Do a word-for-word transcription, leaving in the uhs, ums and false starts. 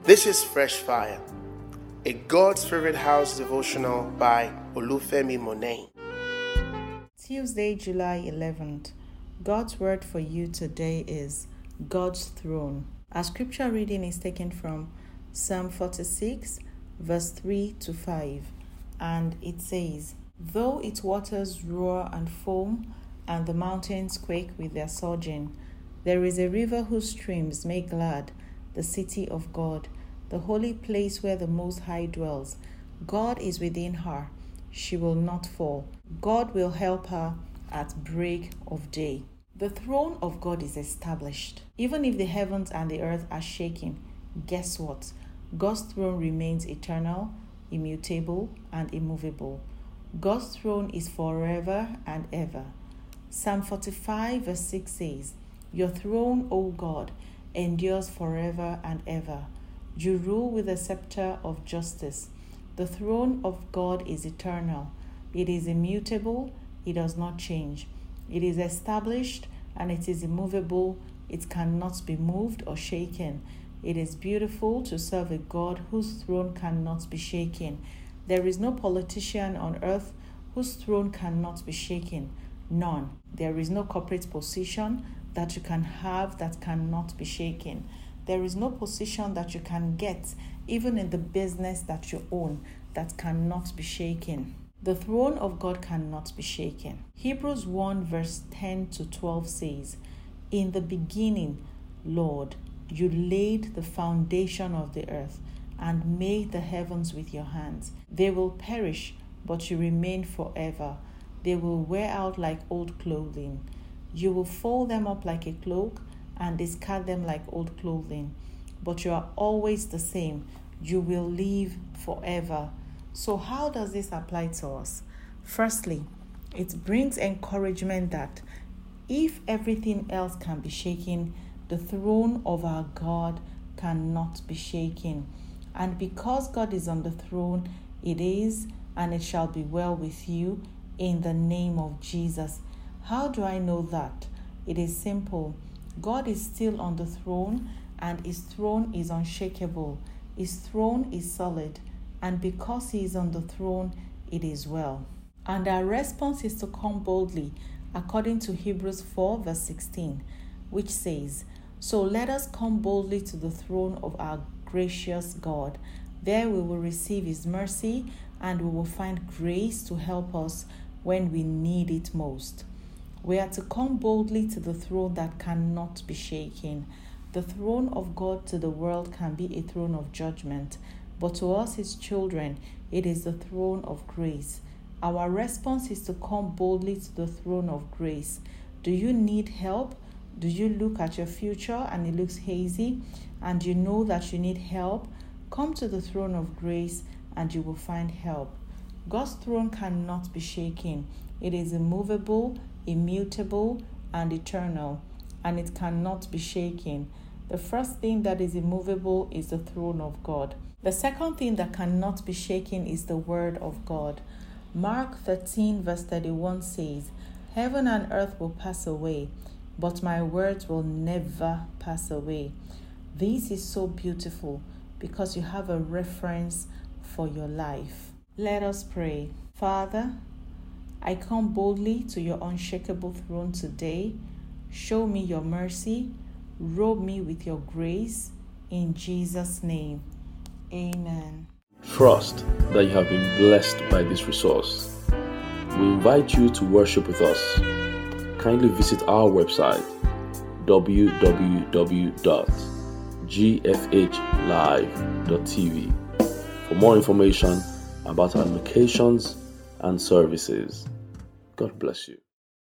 This is Fresh Fire, a God's Favorite House devotional by Olufemi Monet. Tuesday, July eleventh. God's word for you today is God's throne. Our scripture reading is taken from Psalm forty-six, verse three to five, and it says, "Though its waters roar and foam, and the mountains quake with their surging, there is a river whose streams make glad the city of God, the holy place where the Most High dwells. God is within her, she will not fall. God will help her at break of day." The throne of God is established. Even if the heavens and the earth are shaking, guess what? God's throne remains eternal, immutable, and immovable. God's throne is forever and ever. Psalm forty-five verse six says, "Your throne, O God, endures forever and ever. You rule with a scepter of justice." The throne of God is eternal. It is immutable. It does not change. It is established and it is immovable. It cannot be moved or shaken. It is beautiful to serve a God whose throne cannot be shaken. There is no politician on earth whose throne cannot be shaken. None. There is no corporate position that you can have that cannot be shaken. There is no position that you can get, even in the business that you own, that cannot be shaken. The throne of God cannot be shaken. Hebrews one verse ten to twelve says, "In the beginning, Lord, you laid the foundation of the earth and made the heavens with your hands. They will perish, but you remain forever. They will wear out like old clothing. You will fold them up like a cloak and discard them like old clothing. But you are always the same. You will live forever." So how does this apply to us? Firstly, it brings encouragement that if everything else can be shaken, the throne of our God cannot be shaken. And because God is on the throne, it is and it shall be well with you in the name of Jesus. How do I know that? It is simple. God is still on the throne and his throne is unshakable. His throne is solid, and because he is on the throne, it is well. And our response is to come boldly, according to Hebrews four verse sixteen, which says, "So let us come boldly to the throne of our gracious God. There we will receive his mercy and we will find grace to help us when we need it most." We are to come boldly to the throne that cannot be shaken. The throne of God to the world can be a throne of judgment, but to us, his children, it is the throne of grace. Our response is to come boldly to the throne of grace. Do you need help? Do you look at your future and it looks hazy and you know that you need help? Come to the throne of grace and you will find help. God's throne cannot be shaken. It is immovable, immutable, and eternal, and it cannot be shaken. The first thing that is immovable is the throne of God. The second thing that cannot be shaken is the word of God. Mark thirteen verse thirty-one says, "Heaven and earth will pass away, but my words will never pass away." This is so beautiful because you have a reference for your life. Let us pray. Father, I come boldly to your unshakable throne today. Show me your mercy. Robe me with your grace. In Jesus' name, amen. Trust that you have been blessed by this resource. We invite you to worship with us. Kindly visit our website w w w dot g f h live dot t v for more information about our locations and services. God bless you.